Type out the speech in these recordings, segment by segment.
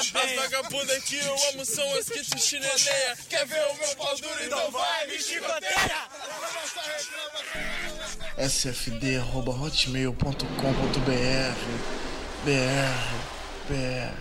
As vagabundas que eu amo são as que te chineleia. Quer ver o meu pau duro? Então vai, me chicoteia. sfd@hotmail.com.br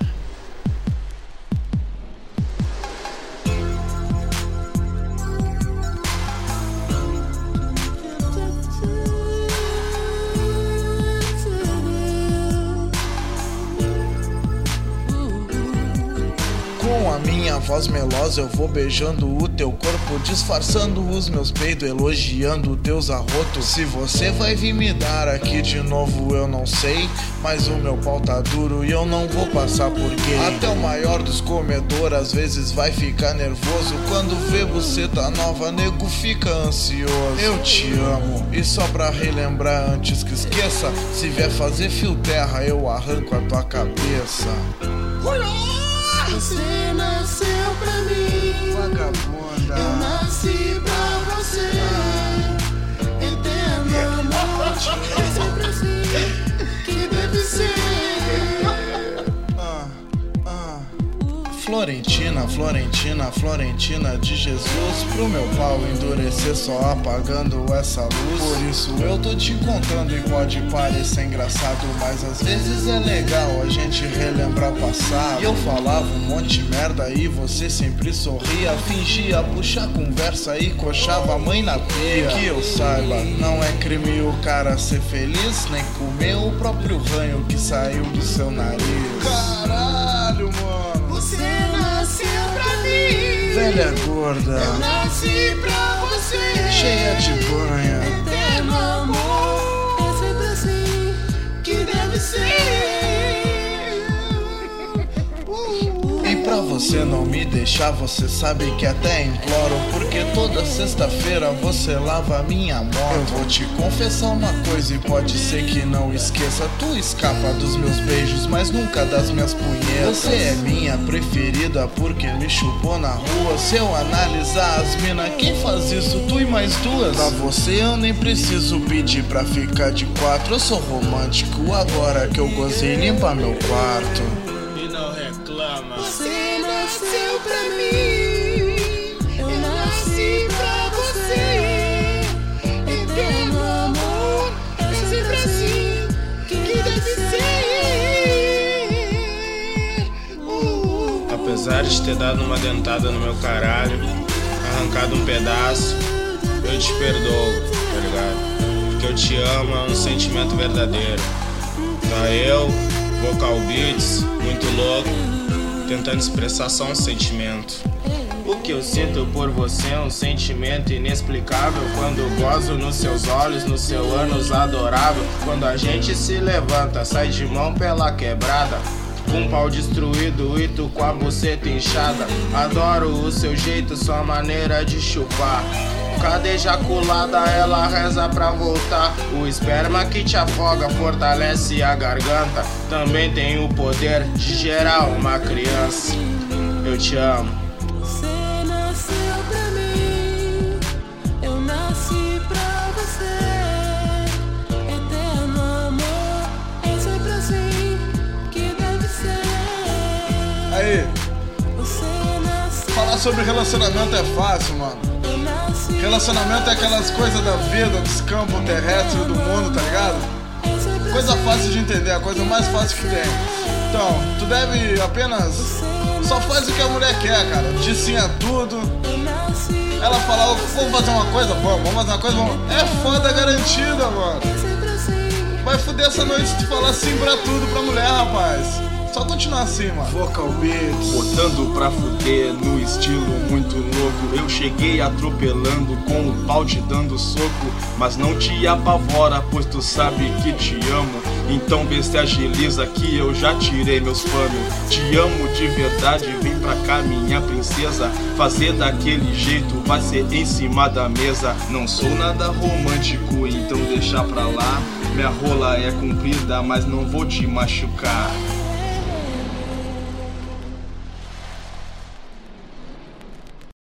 Com a minha voz melosa eu vou beijando o teu corpo, disfarçando os meus peidos, elogiando teus arrotos. Se você vai vir me dar aqui de novo eu não sei, mas o meu pau tá duro e eu não vou passar por gay. Até o maior dos comedores às vezes vai ficar nervoso quando vê buceta nova, nego fica ansioso. Eu te amo, e só pra relembrar antes que esqueça, se vier fazer fio terra eu arranco a tua cabeça. Você nasceu pra mim, Vagabunda. eu nasci pra você. Eterno amor, é sempre assim que deve ser. Florentina, Florentina, Florentina de Jesus, pro meu pau endurecer só apagando essa luz. Por isso eu tô te contando e pode parecer engraçado, mas às vezes é legal a gente relembrar o passado. E eu falava um monte de merda e você sempre sorria, fingia puxar conversa e coxava a mãe na pia. Que eu saiba, não é crime o cara ser feliz, nem comer o próprio ranho que saiu do seu nariz. Caralho, mano. Você nasceu pra mim, Velha gorda, eu nasci pra você. cheia de banha. Eterno amor, é sempre assim que deve ser. E pra você não me deixar, você sabe que até imploro, porque toda sexta-feira você lava a minha moto. Eu vou te confessar uma coisa e pode ser que não esqueça, tu escapa dos meus beijos, mas nunca das minhas punhetas. Você é minha preferida porque me chupou na rua. Se eu analisar as mina, quem faz isso? Tu e mais duas. Pra você eu nem preciso pedir pra ficar de quatro. Eu sou romântico, agora que eu gozei limpa meu quarto. E não reclama. Você nasceu pra mim, eu nasci pra você. Eterno amor, é sempre assim que deve ser. Apesar de ter dado uma dentada no meu caralho, arrancado um pedaço, eu te perdoo, tá ligado? Porque eu te amo, é um sentimento verdadeiro. Tá eu, Vocal Beats, muito louco, tentando expressar só um sentimento. O que eu sinto por você é um sentimento inexplicável. Quando gozo nos seus olhos, no seu ânus adorável. Quando a gente se levanta, sai de mão pela quebrada, com um pau destruído e tu com a buceta inchada. Adoro o seu jeito, sua maneira de chupar. Cada ejaculada ela reza pra voltar. O esperma que te afoga fortalece a garganta. Também tem o poder de gerar uma criança. Eu te amo. Você nasceu pra mim, eu nasci pra você. Eterno amor, é sempre assim que deve ser. Aí, Você nasceu, falar sobre relacionamento é fácil, mano. eu nasci. Relacionamento é aquelas coisas da vida, dos campos terrestres do mundo, tá ligado? É sempre Coisa assim. fácil de entender, a coisa mais fácil que tem. Então, tu deve apenas... Só faz o que a mulher quer, cara. Diz sim a tudo. Eu nasci, Ela fala, vamos fazer uma coisa? Vamos fazer uma coisa? Vamos. É foda garantida, mano. é sempre assim. Vai fuder essa noite se tu falar sim pra tudo pra mulher, rapaz. Só continuar assim, mano. Vocal Beats. Botando pra fuder no estilo muito louco. Eu cheguei atropelando com o pau te dando soco. Mas não te apavora, pois tu sabe que te amo. Então vê se agiliza que eu já tirei meus panos. Te amo de verdade, vem pra cá minha princesa. Fazer daquele jeito vai ser em cima da mesa. Não sou nada romântico, então deixa pra lá. Minha rola é comprida, mas não vou te machucar.